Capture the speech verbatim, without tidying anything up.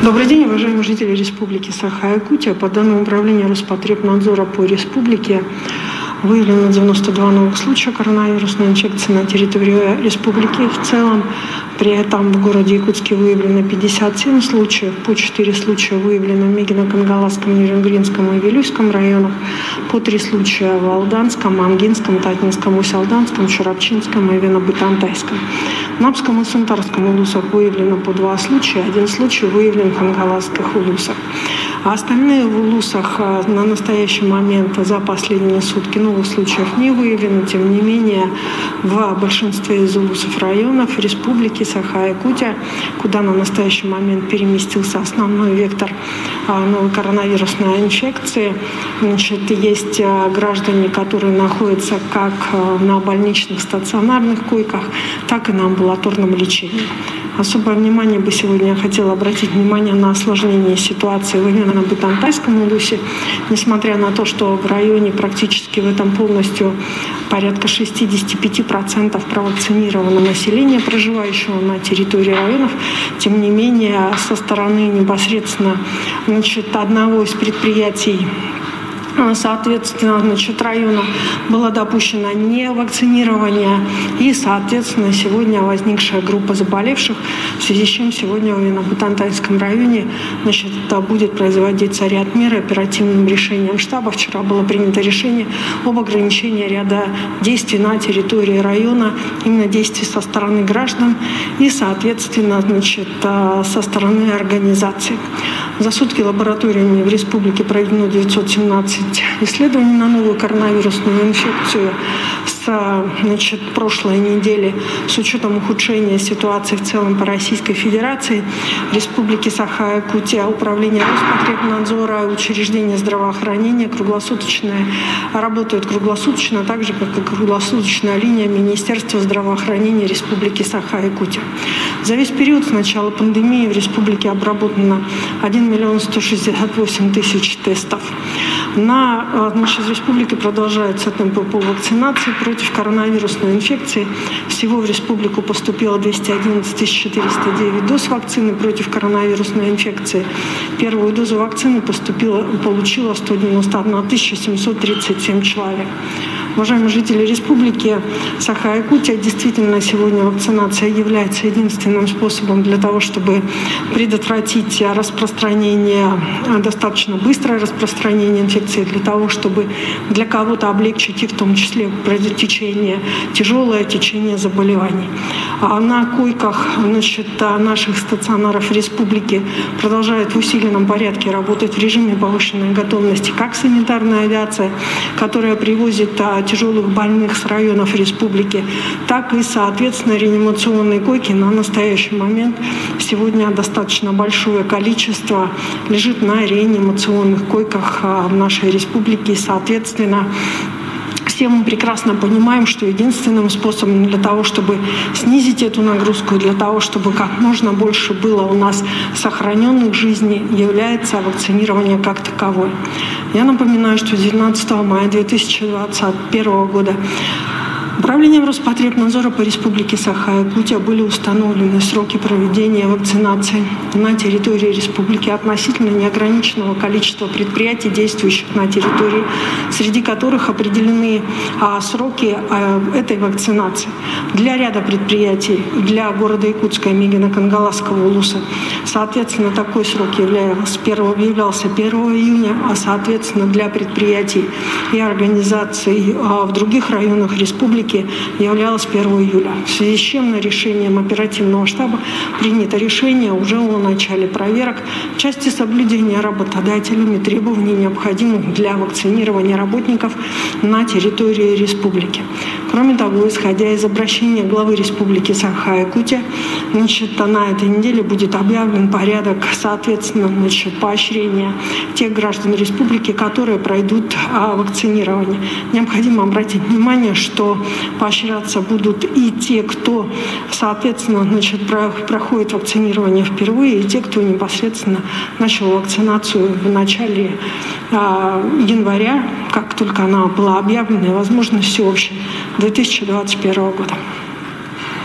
Добрый день, уважаемые жители Республики Саха-Якутия. По данным Управления Роспотребнадзора по республике выявлено девяносто два новых случая коронавирусной инфекции на территории республики в целом. При этом в городе Якутске выявлено пятьдесят семь случаев, по четыре случая выявлено в Мегино-Кангаласском, Нижегородском и Вилюйском районах, по три случая в Алданском, Амгинском, Татнинском, Усть-Алданском, Чурапчинском и Вено-Бытантайском. В Напском и Сунтарском улусах выявлено по два случая, один случай выявлен в Кангаласских улусах. А остальные в улусах на настоящий момент за последние сутки новых случаев не выявлено. Тем не менее, в большинстве из улусов районов республики Саха-Якутия, куда на настоящий момент переместился основной вектор новой коронавирусной инфекции, значит, есть граждане, которые находятся как на больничных стационарных койках, так и на амбулаторном лечении. Особое внимание бы сегодня я хотела обратить внимание на осложнение ситуации в Вено-Бытантайском улусе. Несмотря на то, что в районе практически в этом полностью порядка шестьдесят пять процентов провакцинировано население, проживающего на территории районов, тем не менее со стороны непосредственно значит, одного из предприятий, соответственно, значит, района было допущено невакцинирование, и, соответственно, сегодня возникшая группа заболевших, в связи с чем сегодня в Вено-Бытантайском районе значит, будет производиться ряд мер оперативным решением штаба. Вчера было принято решение об ограничении ряда действий на территории района, именно действий со стороны граждан и, соответственно, значит, со стороны организаций. За сутки лабораториями в республике проведено девятьсот семнадцать исследований на новую коронавирусную инфекцию с значит, прошлой недели. С учетом ухудшения ситуации в целом по Российской Федерации, Республики Саха-Якутия, Управление Роспотребнадзора, учреждения здравоохранения круглосуточные работают круглосуточно, так же, как и круглосуточная линия Министерства здравоохранения Республики Саха-Якутия. За весь период с начала пандемии в республике обработано один миллион сто шестьдесят восемь тысяч тестов. На, значит, в республике продолжается темпы по вакцинации против коронавирусной инфекции. Всего в республику поступило двести одиннадцать тысяч четыреста девять доз вакцины против коронавирусной инфекции. Первую дозу вакцины поступило, получило сто девяносто одна тысяча семьсот тридцать семь человек. Уважаемые жители республики Саха-Якутия, действительно сегодня вакцинация является единственным способом для того, чтобы предотвратить распространение, достаточно быстрое распространение инфекции, для того, чтобы для кого-то облегчить и в том числе течение, тяжелое течение заболеваний. А на койках значит, наших стационаров республики продолжает в усиленном порядке работать в режиме повышенной готовности как санитарная авиация, которая привозит тяжелых больных с районов республики, так и, соответственно, реанимационные койки. На настоящий момент сегодня достаточно большое количество лежит на реанимационных койках в нашей республике. И, соответственно, все мы прекрасно понимаем, что единственным способом для того, чтобы снизить эту нагрузку, для того, чтобы как можно больше было у нас сохраненных жизней, является вакцинирование как таковое. Я напоминаю, что девятнадцатого мая две тысячи двадцать первого года Управлением Роспотребнадзора по Республике Саха-Якутия были установлены сроки проведения вакцинации на территории республики относительно неограниченного количества предприятий, действующих на территории, среди которых определены а, сроки а, этой вакцинации. Для ряда предприятий, для города Якутска и Мегино-Кангаласского улуса, соответственно, такой срок являлся являлся первого июня, а, соответственно, для предприятий и организаций а, в других районах республики являлось первого июля. В связи с чем на решением оперативного штаба принято решение уже о начале проверок в части соблюдения работодателями требований, необходимых для вакцинирования работников на территории республики. Кроме того, исходя из обращения главы Республики Саха-Якутия, значит, на этой неделе будет объявлен порядок, соответственно, значит, поощрения тех граждан республики, которые пройдут а, вакцинирование. Необходимо обратить внимание, что поощряться будут и те, кто, соответственно, значит, проходит вакцинирование впервые, и те, кто непосредственно начал вакцинацию в начале э, января, как только она была объявлена, и, возможно, всеобщей две тысячи двадцать первого года.